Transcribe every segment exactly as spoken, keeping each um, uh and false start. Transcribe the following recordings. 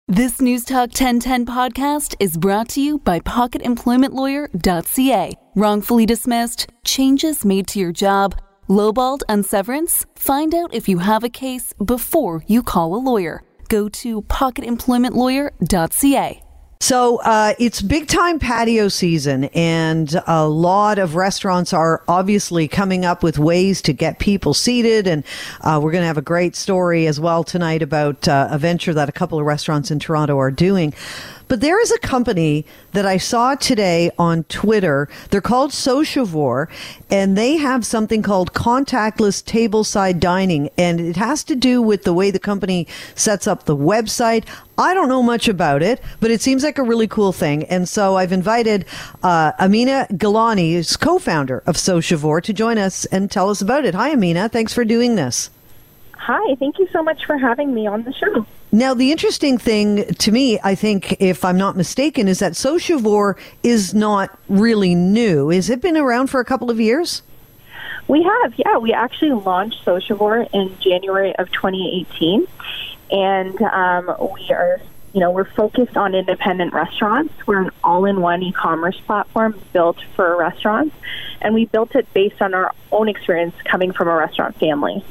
This News Talk ten ten podcast is brought to you by pocket employment lawyer dot c a. Wrongfully dismissed? Changes made to your job? Lowballed on severance? Find out if you have a case before you call a lawyer. Go to pocket employment lawyer dot c a. So uh, it's big time patio season, and a lot of restaurants are obviously coming up with ways to get people seated. And uh, we're going to have a great story as well tonight about uh, a venture that a couple of restaurants in Toronto are doing. But there is a company that I saw today on Twitter. They're called Sociavore, and they have something called contactless tableside dining. And it has to do with the way the company sets up the website. I don't know much about it, but it seems like a really cool thing. And so I've invited uh, Amina Gilani, who's co-founder of Sociavore, to join us and tell us about it. Hi, Amina. Thanks for doing this. Hi. Thank you so much for having me on the show. Now, the interesting thing to me, I think, if I'm not mistaken, is that Sociavore is not really new. Has it been around for a couple of years? We have, yeah. We actually launched Sociavore in January of twenty eighteen. And um, we are, you know, we're focused on independent restaurants. We're an all-in-one e-commerce platform built for restaurants. And we built it based on our own experience coming from a restaurant family.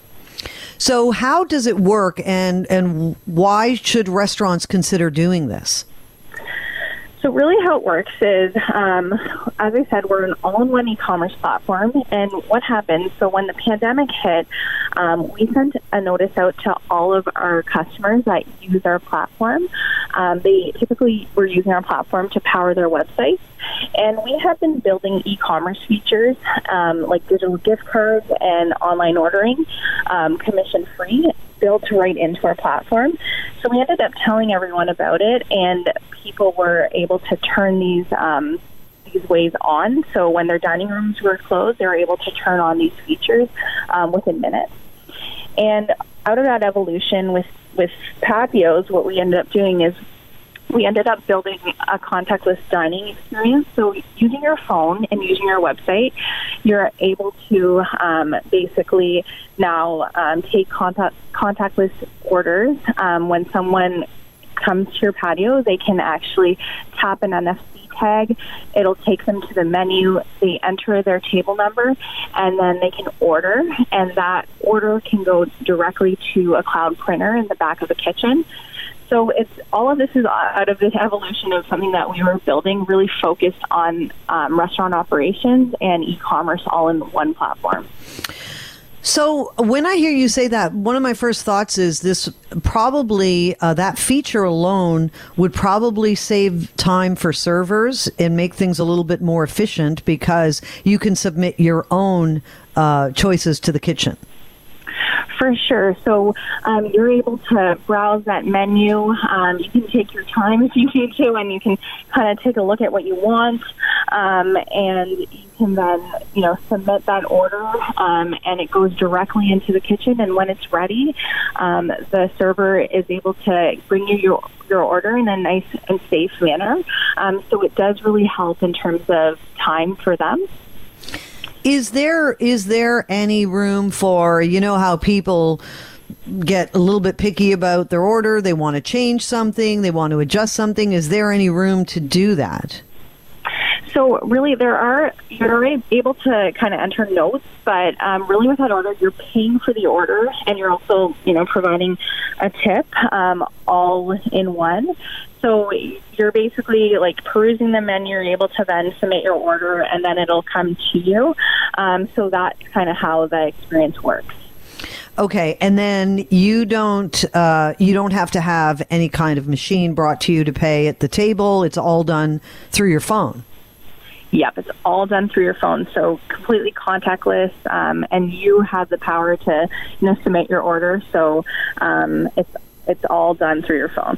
So how does it work, and, and why should restaurants consider doing this? So really how it works is, um, as I said, we're an all-in-one e-commerce platform. And what happened, so when the pandemic hit, um, we sent a notice out to all of our customers that use our platform. Um, they typically were using our platform to power their websites. And we have been building e-commerce features um, like digital gift cards and online ordering, um, commission-free, built right into our platform. So we ended up telling everyone about it, and people were able to turn these um, these ways on. So when their dining rooms were closed, they were able to turn on these features um, within minutes. And out of that evolution with, with patios, what we ended up doing is we ended up building a contactless dining experience. So using your phone and using your website, you're able to um, basically now um, take contact, contactless orders. Um, when someone comes to your patio, they can actually tap an N F C tag. It'll take them to the menu. They enter their table number, and then they can order. And that order can go directly to a cloud printer in the back of the kitchen. So it's all of this is out of this evolution of something that we were building, really focused on um, restaurant operations and e-commerce all in one platform. So when I hear you say that, one of my first thoughts is this probably, uh, that feature alone would probably save time for servers and make things a little bit more efficient because you can submit your own uh, choices to the kitchen. For sure. So um, you're able to browse that menu. Um, you can take your time if you need to, and you can kind of take a look at what you want. Um, and you can then, you know, submit that order, um, and it goes directly into the kitchen. And when it's ready, um, the server is able to bring you your, your order in a nice and safe manner. Um, so it does really help in terms of time for them. Is there is there any room for, you know, how people get a little bit picky about their order? They want to change something. They want to adjust something. Is there any room to do that? So really, there are you're able to kind of enter notes, but um, really with that order, you're paying for the order, and you're also, you know, providing a tip um, all in one. So you're basically like perusing the menu. You're able to then submit your order, and then it'll come to you. Um, so that's kind of how the experience works. Okay, and then you don't uh, you don't have to have any kind of machine brought to you to pay at the table. It's all done through your phone. Yep, it's all done through your phone, so completely contactless, um, and you have the power to, you know, submit your order. So um, it's it's all done through your phone.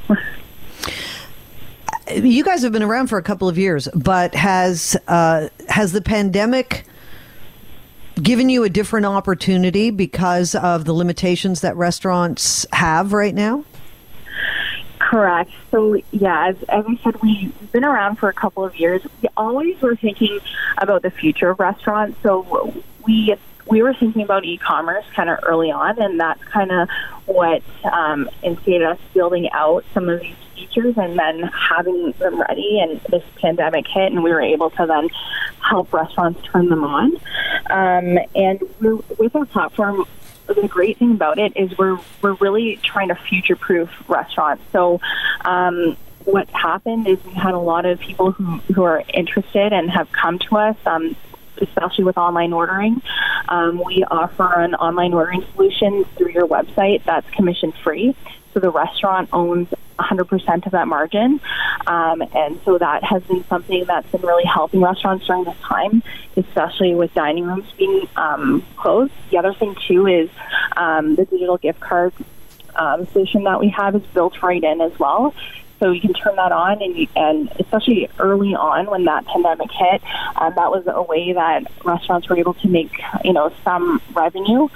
You guys have been around for a couple of years, but has uh, has the pandemic given you a different opportunity because of the limitations that restaurants have right now? Correct. So, yeah, as, as I said, we've been around for a couple of years. We always were thinking about the future of restaurants. So we we were thinking about e-commerce kind of early on, and that's kind of what um, instigated us building out some of these features and then having them ready. And this pandemic hit, and we were able to then help restaurants turn them on. Um, and we're, with our platform, the great thing about it is we're we're really trying to future-proof restaurants. So um, what happened is we had a lot of people who, who are interested and have come to us, um, especially with online ordering. Um, we offer an online ordering solution through your website that's commission-free. So the restaurant owns one hundred percent of that margin. Um, and so that has been something that's been really helping restaurants during this time, especially with dining rooms being um, closed. The other thing, too, is um, the digital gift card um, solution that we have is built right in as well. So you can turn that on, and, you, and especially early on when that pandemic hit, um, that was a way that restaurants were able to make, you know, some revenue.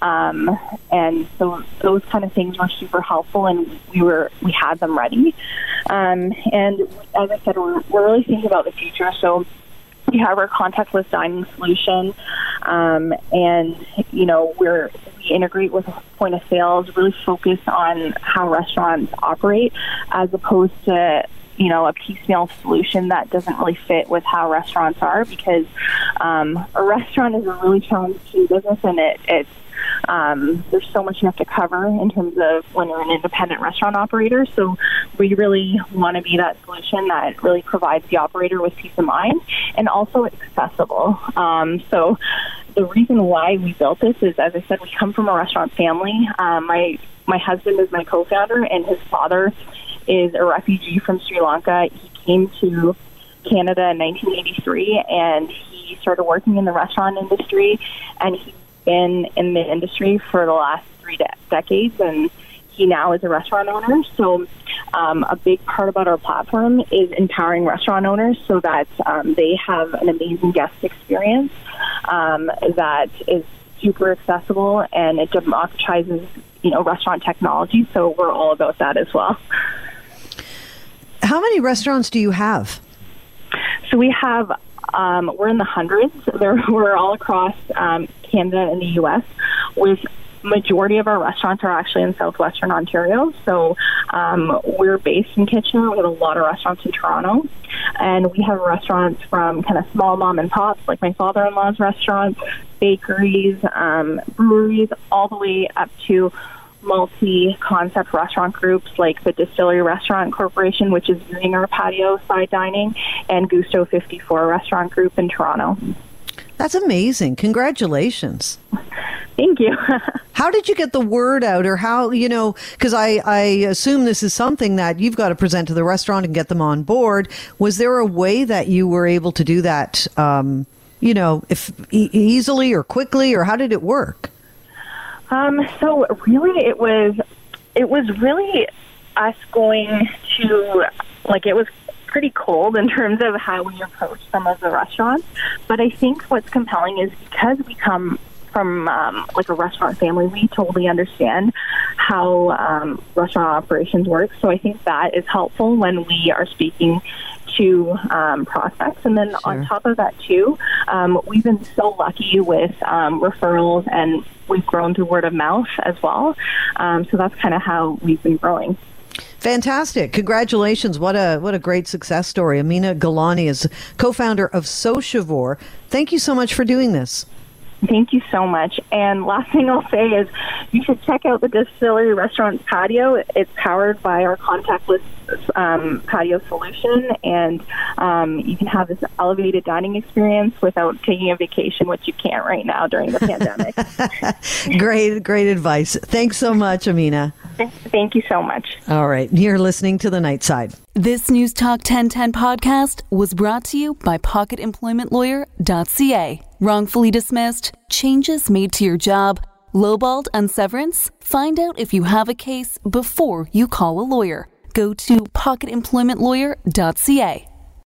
Um, and so those kind of things were super helpful, and we were we had them ready. Um, and as I said, we're, we're really thinking about the future. So we have our contactless dining solution, um, and, you know, we're we integrate with point of sales, really focus on how restaurants operate, as opposed to, you know, a piecemeal solution that doesn't really fit with how restaurants are, because um, a restaurant is a really challenging business, and it, it's Um, there's so much you have to cover in terms of when you're an independent restaurant operator. So we really want to be that solution that really provides the operator with peace of mind and also accessible. Um, so the reason why we built this is, as I said, we come from a restaurant family. Um, my my husband is my co-founder, and his father is a refugee from Sri Lanka. He came to Canada in nineteen eighty-three, and he started working in the restaurant industry, and he been in the industry for the last three de- decades, and he now is a restaurant owner. So um, a big part about our platform is empowering restaurant owners so that um, they have an amazing guest experience um, that is super accessible, and it democratizes, you know, restaurant technology. So we're all about that as well. How many restaurants do you have? So we have Um, we're in the hundreds. There, we're all across um, Canada and the U S, with majority of our restaurants are actually in southwestern Ontario. So um, we're based in Kitchener. We have a lot of restaurants in Toronto. And we have restaurants from kind of small mom and pops, like my father-in-law's restaurant, bakeries, um, breweries, all the way up to multi-concept restaurant groups like the Distillery Restaurant Corporation, which is using our patio side dining, and Gusto fifty-four Restaurant Group in Toronto. That's amazing. Congratulations. Thank you. How did you get the word out, or how, you know, because I, I assume this is something that you've got to present to the restaurant and get them on board. Was there a way that you were able to do that, um, you know, if e- easily or quickly, or how did it work? Um, so really it was, it was really us going to, like, it was pretty cold in terms of how we approach some of the restaurants. But I think what's compelling is because we come from um, like a restaurant family, we totally understand how um, restaurant operations work. So I think that is helpful when we are speaking to um, prospects. And then sure. on top of that too, um, we've been so lucky with um, referrals, and we've grown through word of mouth as well. Um, so that's kind of how we've been growing. Fantastic. Congratulations. What a what a great success story. Amina Gilani is co-founder of Sociavore. Thank you so much for doing this. Thank you so much. And last thing I'll say is you should check out the Distillery Restaurant Patio. It's powered by our contactless um, patio solution, and um, you can have this elevated dining experience without taking a vacation, which you can't right now during the pandemic. Great, great advice. Thanks so much, Amina. Thank you so much. All right. You're listening to The Night Side. This News Talk ten ten podcast was brought to you by pocket employment lawyer dot c a. Wrongfully dismissed, changes made to your job, lowballed on severance? Find out if you have a case before you call a lawyer. Go to pocket employment lawyer dot c a.